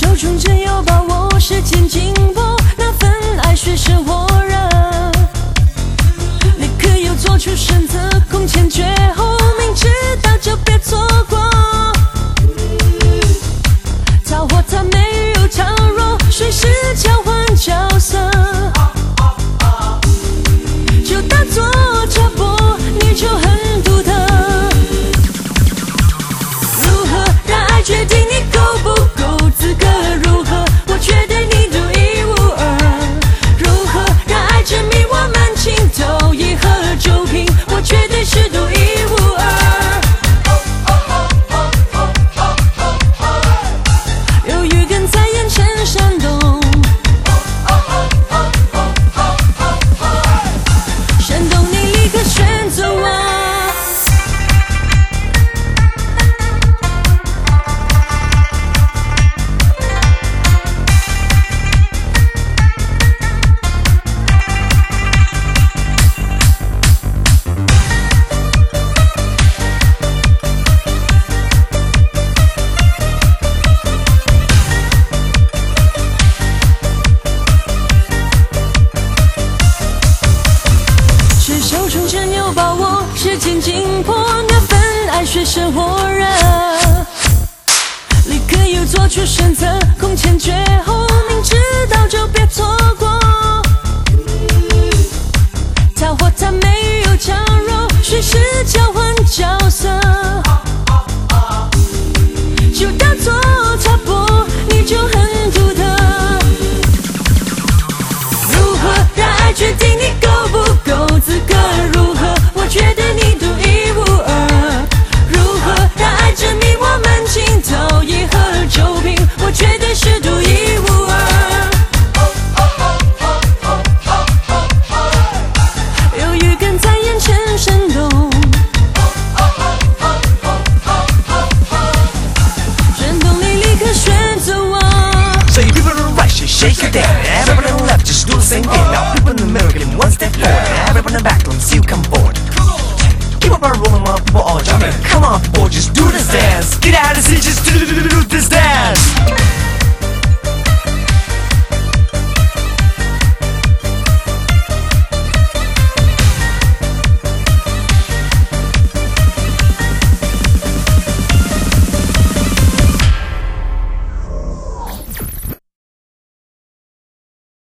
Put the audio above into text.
中只有把握，时间紧迫，那份爱水深火热，立刻又做出选择，空前绝后，明知道就别错过。他或她没有强弱，随时交换角色，就当作插播，你就很独特。如何让爱决定你够不够资格？如何我觉得你独一无二？如何让爱证明我们情投意合？就凭我绝对是独一无二。有预感在眼前闪动，闪动你立刻选择我。手中真有把握，时间紧迫，那份爱水深火热，立刻又做出选择，空前绝后，明知道就别错过。他或她没有强弱，随时交换角色，就当作插播，你就很独特。如何让爱决定你够不够资格？如何我觉得你独一无二？如何让爱证明我们情投意合？就凭我绝对是独一无二。有预感在眼前闪动，转动你立刻选择我。 So you people on the right should shake it down. Everyone on the left just do the same thing. Now people in the middle getting one step forward. Everyone in the back let's see you come forward. Keep up our rolling while people all jumping. Come on people, just do this dance. Get out of here, just do this dance.